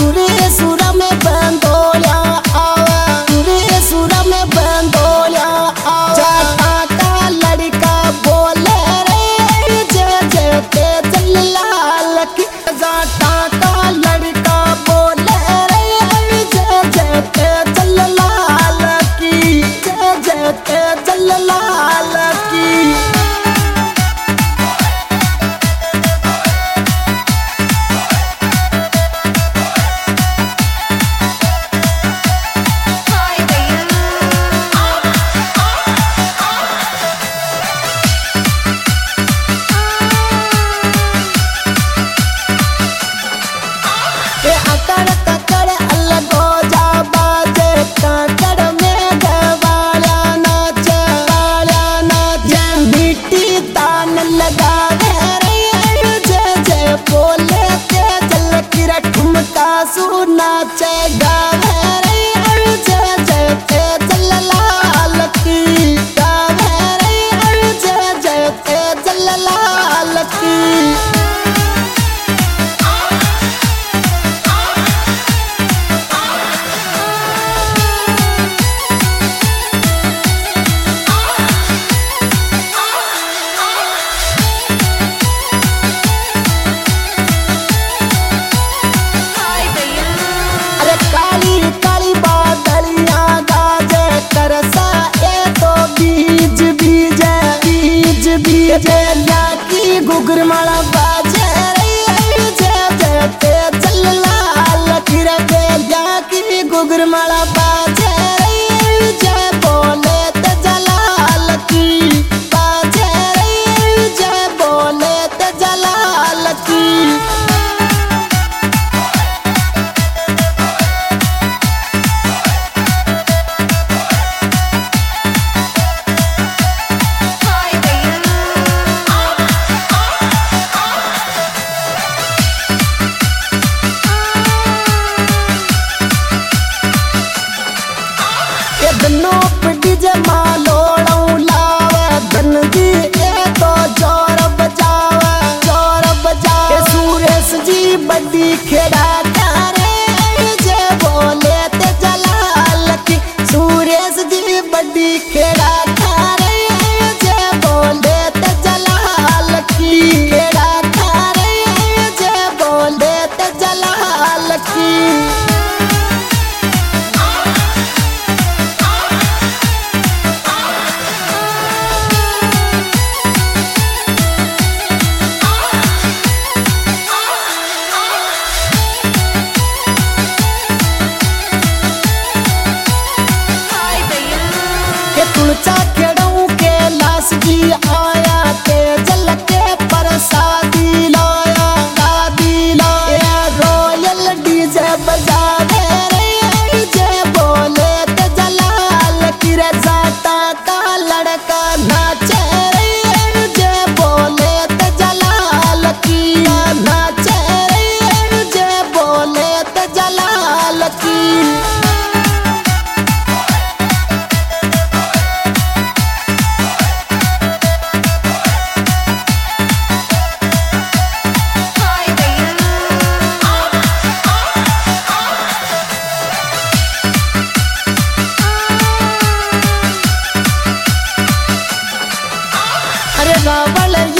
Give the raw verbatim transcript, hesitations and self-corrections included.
सुरे सुर में बंदोया आवा, सुरे सुर में बंदोया आवा। जाटा का लड़का बोले रे जय जय ते चल लाल की, जाटा का लड़का बोले रे जय जय ते चल लाल की, जय जय ते चल लाल की। अकड़ ककड़ अलग हो जा बाजे, ककड़ में गवाला नाच, वाला नाच। मिट्टी तान लगावे रे जय जय बोले ते चल की ठुमका सु नाच गावे रे जय जय ते चल लाल की, गावे रे जय जय ते चल लाल की। की घुघर माला बाजे रे जय जय ते चल लाल की, रे की घुघर माला बाजे रे जय बोले ते जलाल की, बाजे रे जय बोले ते जलाल की। धनोप डीजे मालोड़ू लावे, धन जी ए तो जोर बजावे, जोर बजावे। सुरेश जी बड़ी खेड़ा करे जय बोले ते जलाल की, सुरेश जी बड़ी खेड़ा करे जय बोले ते जलाल की, खेड़ा करे जय बोले ते जलाल की। तुलचा खेड़ों के लाश जी आया ते जल के प्रसादी लाया, दादी लाया। रॉयल डीजे बजावे रे जय बोले ते जलाल की, रे जाटा का लड़का नाचे रे जय बोले ते जलाल की, नाचे रे जय बोले ते जलाल की। रावण